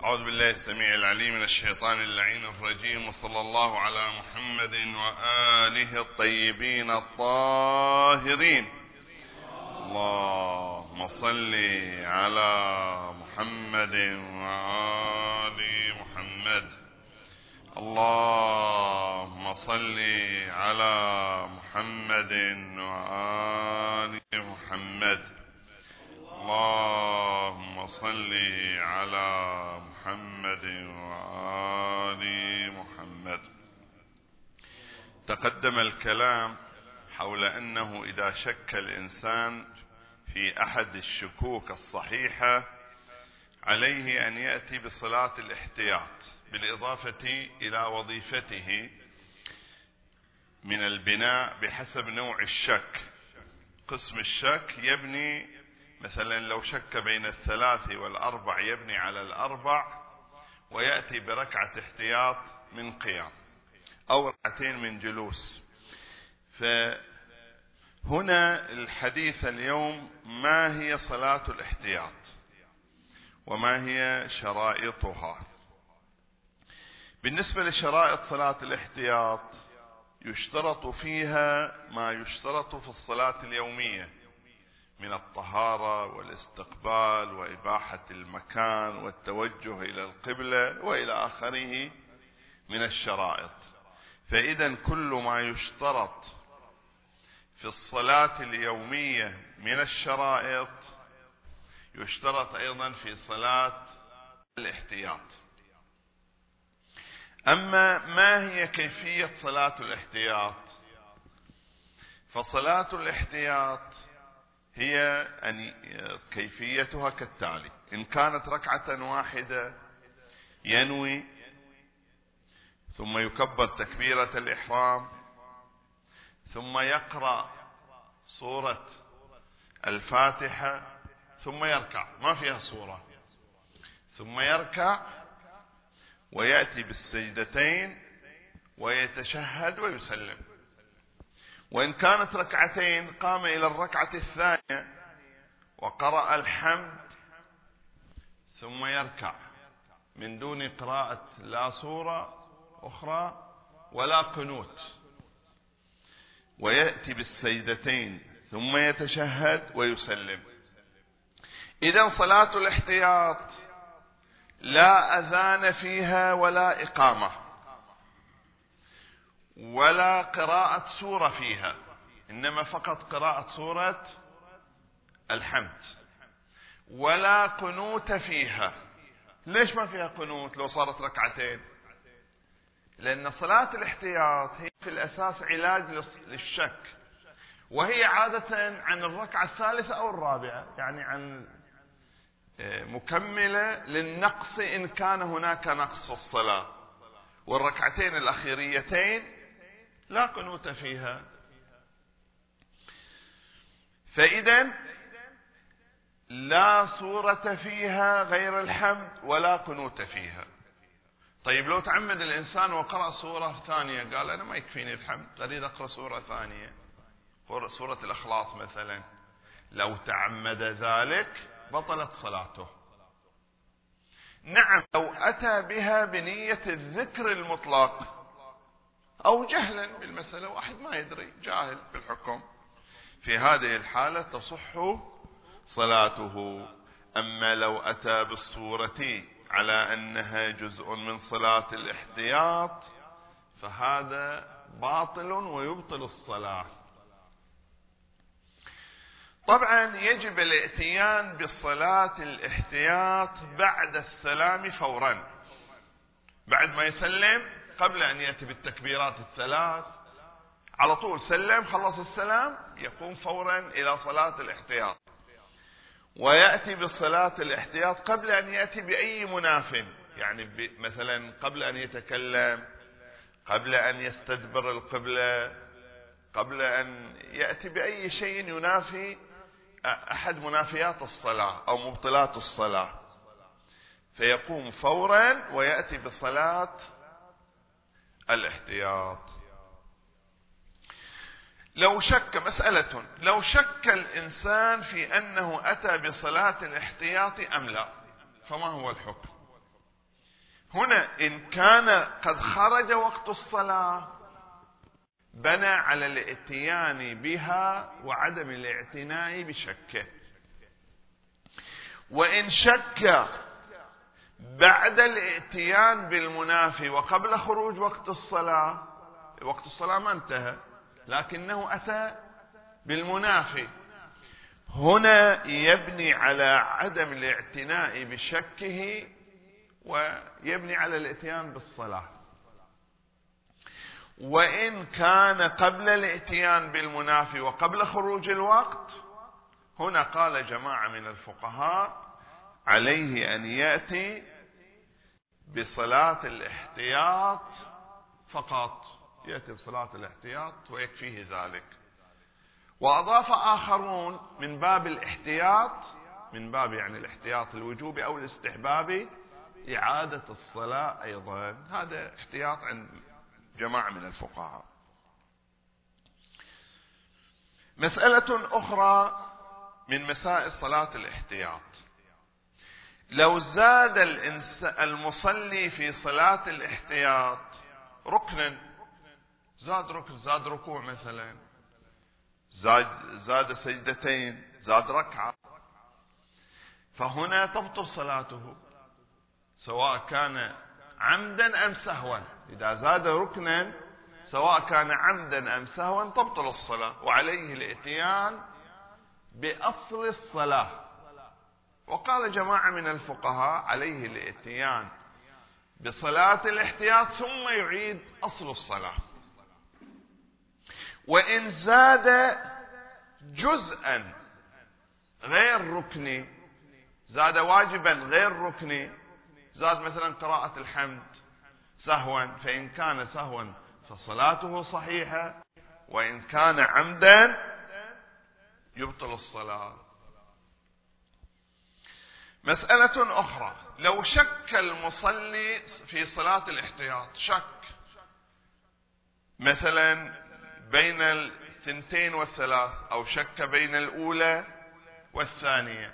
أعوذ بالله السميع العليم من الشيطان اللعين الرجيم، وصلى الله على محمد وآله الطيبين الطاهرين. اللهم صل على محمد وآل محمد. اللهم صل على محمد وآل محمد. اللهم صل على محمد وآل محمد. تقدم الكلام حول أنه إذا شك الإنسان في أحد الشكوك الصحيحة عليه أن يأتي بصلاة الاحتياط، بالإضافة إلى وظيفته من البناء بحسب نوع الشك. قسم الشك يبني مثلا لو شك بين 3 و4 يبني على 4 ويأتي بركعة احتياط من قيام أو ركعتين من جلوس. فهنا الحديث اليوم ما هي صلاة الاحتياط وما هي شرائطها. بالنسبة لشرائط صلاة الاحتياط يشترط فيها ما يشترط في الصلاة اليومية من الطهارة والاستقبال وإباحة المكان والتوجه إلى القبلة وإلى آخره من الشرائط. فإذا كل ما يشترط في الصلاة اليومية من الشرائط يشترط أيضا في صلاة الاحتياط. أما ما هي كيفية صلاة الاحتياط؟ فصلاة الاحتياط هي كيفيتها كالتالي: إن كانت ركعة واحدة ينوي ثم يكبر تكبيرة الإحرام ثم يقرأ سورة الفاتحة ثم يركع، ما فيها سورة، ثم يركع ويأتي بالسجدتين ويتشهد ويسلم. وإن كانت ركعتين قام إلى الركعة الثانية وقرأ الحمد ثم يركع من دون قراءة لا سورة أخرى ولا قنوت، ويأتي بالسجدتين ثم يتشهد ويسلم. إذن صلاة الاحتياط لا أذان فيها ولا إقامة ولا قراءة سورة فيها، إنما فقط قراءة سورة الحمد، ولا قنوت فيها. ليش ما فيها قنوت لو صارت ركعتين؟ لأن صلاة الاحتياط هي في الأساس علاج للشك، وهي عادة عن الركعة الثالثة أو الرابعة، يعني عن مكملة للنقص إن كان هناك نقص في الصلاة. والركعتين الأخيريتين لا قنوت فيها. فإذا لا سورة فيها غير الحمد ولا قنوت فيها. طيب لو تعمد الإنسان وقرأ سورة ثانية، قال أنا ما يكفيني الحمد، أريد أقرأ سورة ثانية، سورة الإخلاص مثلا، لو تعمد ذلك بطلت صلاته. نعم لو أتى بها بنية الذكر المطلق أو جهلا بالمسألة، واحد ما يدري جاهل بالحكم، في هذه الحالة تصح صلاته. أما لو أتى بالصورة على أنها جزء من صلاة الاحتياط فهذا باطل ويبطل الصلاة. طبعا يجب الاتيان بصلاة الاحتياط بعد السلام فورا، بعد ما يسلم، قبل أن يأتي بالتكبيرات الثلاث على طول سلم خلص السلام يقوم فورا إلى صلاة الاحتياط، ويأتي بالصلاة الاحتياط قبل أن يأتي بأي مناف، يعني مثلا قبل أن يتكلم، قبل أن يستدبر القبلة، قبل أن يأتي بأي شيء ينافي أحد منافيات الصلاة أو مبطلات الصلاة، فيقوم فورا ويأتي بصلاة الاحتياط. لو شك الإنسان في أنه أتى بصلاة الاحتياط أم لا، فما هو الحكم؟ هنا إن كان قد خرج وقت الصلاة بنى على الاتيان بها وعدم الاعتناء بشكه. وإن شك بعد الاتيان بالمنافي وقبل خروج وقت الصلاة، وقت الصلاة ما انتهى لكنه أتى بالمنافي، هنا يبني على عدم الاعتناء بشكه ويبني على الاتيان بالصلاة. وإن كان قبل الاتيان بالمنافي وقبل خروج الوقت، هنا قال جماعة من الفقهاء عليه أن يأتي بصلاة الاحتياط فقط، يأتي بصلاة الاحتياط ويكفيه ذلك. وأضاف آخرون من باب الاحتياط، من باب يعني الاحتياط الوجوبي أو الاستحبابي، إعادة الصلاة أيضا. هذا احتياط عند جماعة من الفقهاء. مسألة أخرى من مسائل صلاة الاحتياط: لو زاد المصلي في صلاة الاحتياط ركنا، زاد ركن، زاد ركوع مثلا، زاد سجدتين، زاد ركعة، فهنا تبطل صلاته سواء كان عمدا أم سهوا. إذا زاد ركنا سواء كان عمدا أم سهوا تبطل الصلاة، وعليه الاتيان بأصل الصلاة. وقال جماعة من الفقهاء عليه الاتيان بصلاة الاحتياط ثم يعيد أصل الصلاة. وإن زاد جزءا غير ركني، زاد واجبا غير ركني، زاد مثلا قراءة الحمد سهوا، فإن كان سهوا فصلاته صحيحة، وإن كان عمدا يبطل الصلاة. مسألة أخرى: لو شك المصلي في صلاة الاحتياط، شك مثلا بين الثنتين والثلاث، أو شك بين الأولى والثانية،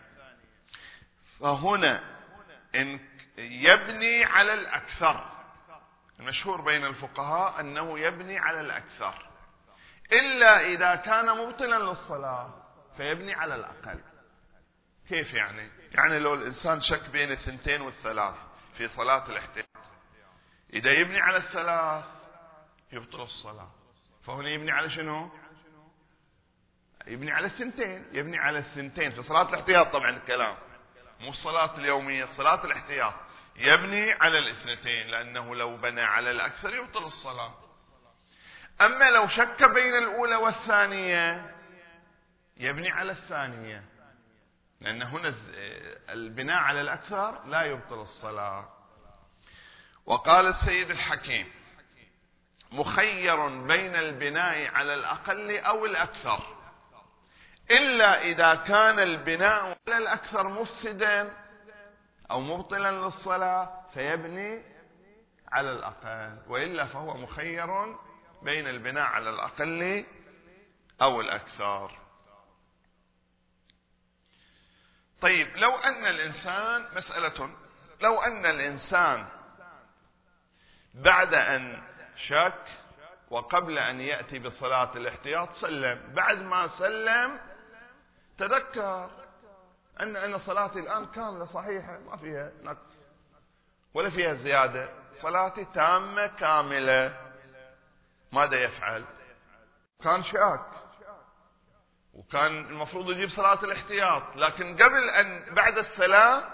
فهنا إن يبني على الأكثر. المشهور بين الفقهاء أنه يبني على الأكثر، إلا إذا كان مبطلا للصلاة فيبني على الأقل. كيف يعني؟ يعني لو الإنسان شك بين الثنتين والثلاث في صلاة الاحتياط، إذا يبني على الثلاث يبطل الصلاة، فهنا يبني على شنو؟ يبني على الثنتين، يبني على الثنتين في صلاة الاحتياط. طبعا الكلام مو الصلاة اليومية، صلاة الاحتياط يبني على الاثنتين، لأنه لو بنى على الأكثر يبطل الصلاة. أما لو شك بين الأولى والثانية يبني على الثانية، لأن هنا البناء على الأكثر لا يبطل الصلاة. وقال السيد الحكيم: مخير بين البناء على الأقل أو الأكثر، إلا إذا كان البناء على الأكثر مفسدا أو مبطلا للصلاة فيبني على الأقل، وإلا فهو مخير بين البناء على الأقل أو الأكثر. طيب، لو أن الإنسان، مسألة، لو أن الإنسان بعد أن شك وقبل أن يأتي بصلاة الاحتياط سلم، بعد ما سلم تذكر أن صلاتي الآن كاملة صحيحة، ما فيها نقص ولا فيها زيادة، صلاتي تامة كاملة، ماذا يفعل؟ كان شاك وكان المفروض يجيب صلاة الاحتياط، لكن قبل أن بعد السلام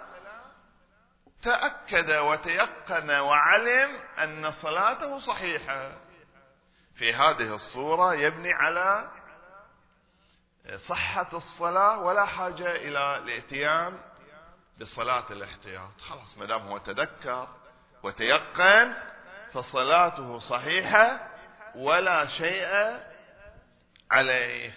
تأكد وتيقن وعلم أن صلاته صحيحة. في هذه الصورة يبني على صحة الصلاة ولا حاجة إلى الاتيان بصلاة الاحتياط. خلاص، ما دام هو تذكر وتيقن فصلاته صحيحة ولا شيء عليه.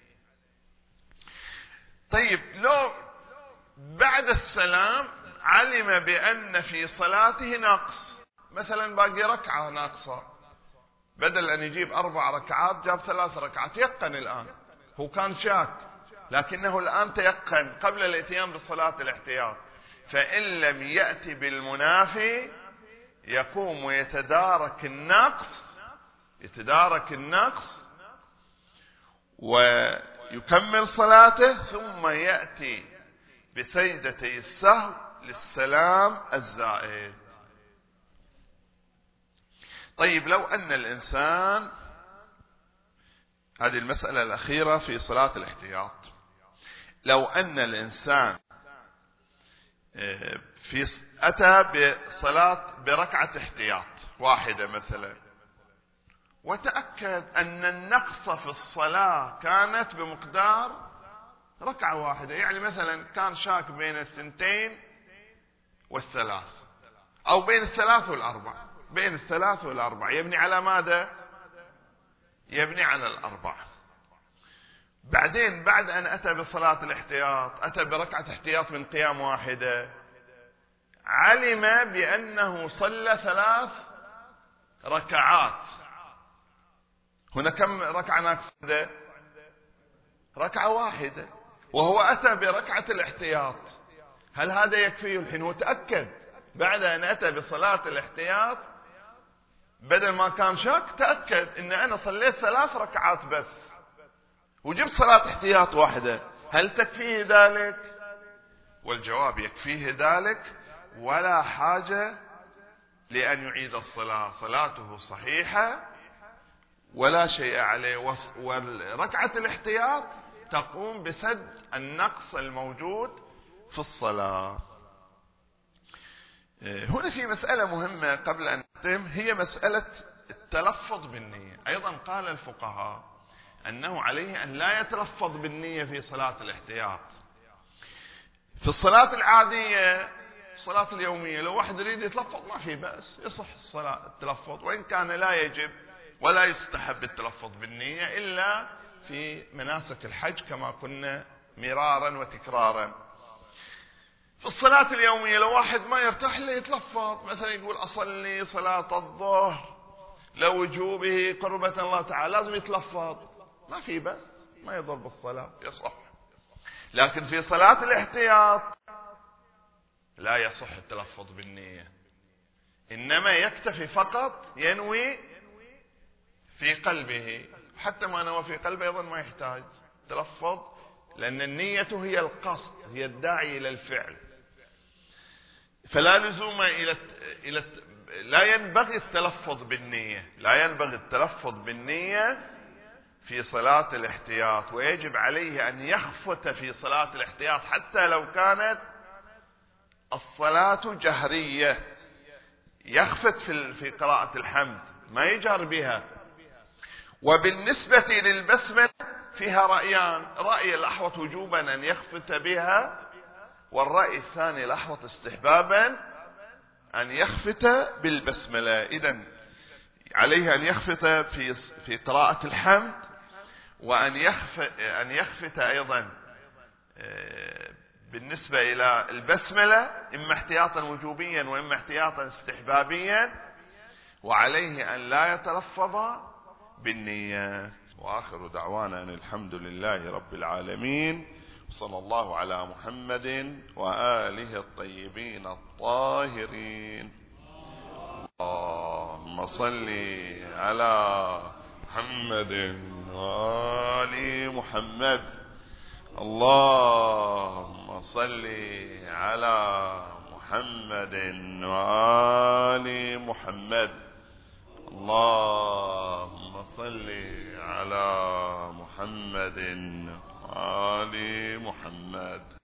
طيب، لو بعد السلام علم بأن في صلاته نقص، مثلا باقي ركعة ناقصة، بدل أن يجيب 4 ركعات جاب 3 ركعات، يقن الآن، هو كان شاك لكنه الآن تيقن قبل الاتيان بصلاة الاحتياط، فإن لم يأتي بالمنافي يقوم ويتدارك النقص ويكمل صلاته، ثم يأتي بسجدتي السهو للسلام الزائد. طيب لو أن الإنسان، هذه المسألة الأخيرة في صلاة الاحتياط، لو أن الإنسان أتى بركعة احتياط واحدة مثلا، وتأكد أن النقص في الصلاة كانت بمقدار ركعة واحدة، يعني مثلا كان شاك بين 2 و3 أو بين 3 و4، يبني على ماذا؟ يبني على 4. بعدين بعد أن أتى بصلاة الاحتياط، أتى بركعة احتياط من قيام واحدة، علم بأنه صلى 3 ركعات. هنا كم ركعة ناقصة؟ ركعة واحدة، وهو أتى بركعة الاحتياط. هل هذا يكفيه؟ الحين هو تأكد بعد أن أتى بصلاة الاحتياط، بدل ما كان شك تأكد إن أنا صليت 3 ركعات بس وجبت صلاة احتياط واحدة، هل تكفيه ذلك؟ والجواب يكفيه ذلك، ولا حاجة لأن يعيد الصلاة، صلاته صحيحة ولا شيء عليه، وركعة الاحتياط تقوم بسد النقص الموجود في الصلاة. هنا في مسألة مهمة قبل أن نختم، هي مسألة التلفظ بالنية. أيضا قال الفقهاء أنه عليه أن لا يتلفظ بالنية في صلاة الاحتياط. في الصلاة العادية، الصلاة اليومية، لو واحد يريد يتلفظ ما في بأس، يصح الصلاة التلفظ، وإن كان لا يجب ولا يستحب التلفظ بالنية إلا في مناسك الحج كما قلنا مرارا وتكرارا. في الصلاة اليومية لو واحد ما يرتاح له يتلفظ، مثلا يقول أصلي صلاة الظهر لوجوبه قربة الله تعالى، لازم يتلفظ، ما في بس، ما يضر بالصلاة، يصح. لكن في صلاة الاحتياط لا يصح التلفظ بالنية، إنما يكتفي فقط ينوي في قلبه، حتى ما نوى في قلبه أيضا ما يحتاج تلفظ، لأن النية هي القصد، هي الداعي إلى الفعل، فلا لزوم لا ينبغي التلفظ بالنية في صلاة الاحتياط، ويجب عليه أن يخفت في صلاة الاحتياط حتى لو كانت الصلاة جهرية، يخفت في قراءة الحمد، ما يجهر بها. وبالنسبة للبسملة فيها رأيان، رأي الأحوط وجوبا أن يخفت بها، والرأي الثاني الأحوط استحبابا أن يخفت بالبسملة. إذن عليه أن يخفت في قراءة الحمد، وأن يخفت أيضا بالنسبة إلى البسملة، إما احتياطا وجوبيا وإما احتياطا استحبابيا، وعليه أن لا يتلفظ بالنية. وآخر دعوانا أن الحمد لله رب العالمين، صلى الله على محمد وآله الطيبين الطاهرين. اللهم صل على محمد وآل محمد. اللهم صل على محمد وآل محمد. اللهم صل على محمد وآل محمد.